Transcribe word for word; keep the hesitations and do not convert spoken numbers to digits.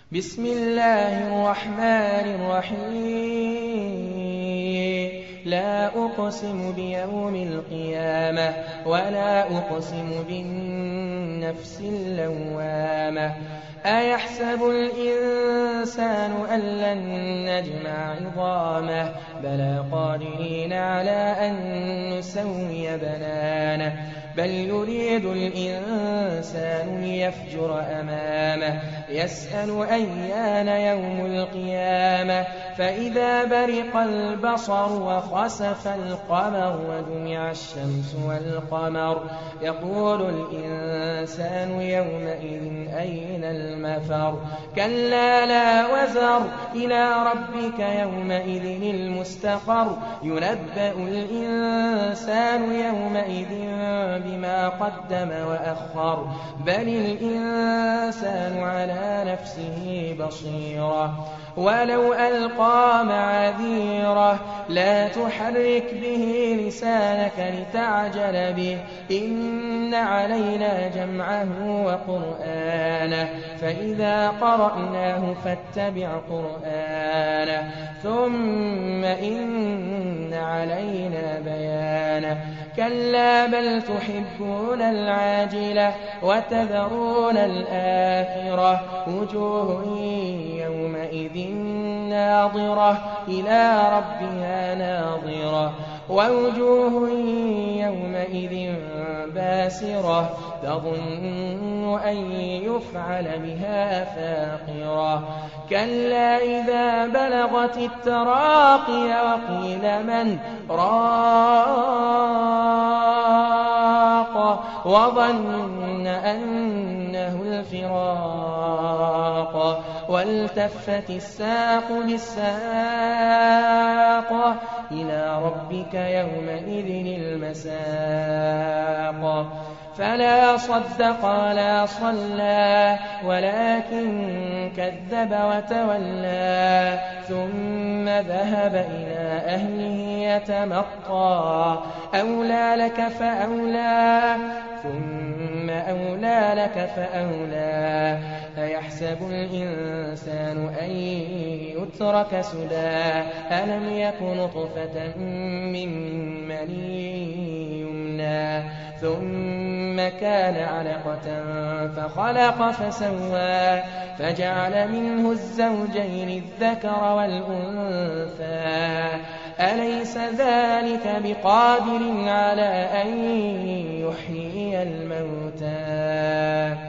بسم الله الرحمن الرحيم لا أقسم بيوم القيامة ولا أقسم بالنفس اللوامة أيحسب الإنسان أن لن نجمع عظامه بلى قادرين على أن نسوي بنانه بل يريد الإنسان ليفجر أمامه يسأل أيان يوم القيامة فإذا برق البصر وخسف القمر وجمع الشمس والقمر يقول الإنسان يومئذ أين المفر كلا لا وزر إلى ربك يومئذ المستقر ينبأ الإنسان يومئذ بما قدم وأخر بل الإنسان على نفسه بصيرة ولو ألقى معاذيره لا تحرك به لسانك لتعجل به إن علينا جمعه وقرآنه فإذا قرأناه فاتبع قرآنه ثم إن علينا بيانه كلا بل تحبون العاجلة وتذرون الآخرة وجوه يومئذ ناظرة إلى ربها ناظرة ووجوه يومئذ باسرة تظن أن يفعل بها فاقرة كلا إذا بلغت التراقي وقيل من راق وظن أنه الفراق والتفت الساق بالساق إلى ربك يومئذ المساق فلا صدق ولا صلى ولكن كذب وتولى ثم ذهب إلى أهله يتمطى أولى لك فأولى ثم أولى لك فأولى أيحسب الإنسان أن يترك سدى ألم يك نطفة من مني يمنى ثم كان علقة فخلق فسوى فجعل منه الزوجين الذكر والأنثى أليس ذلك بقادر على أن يحيي الموتى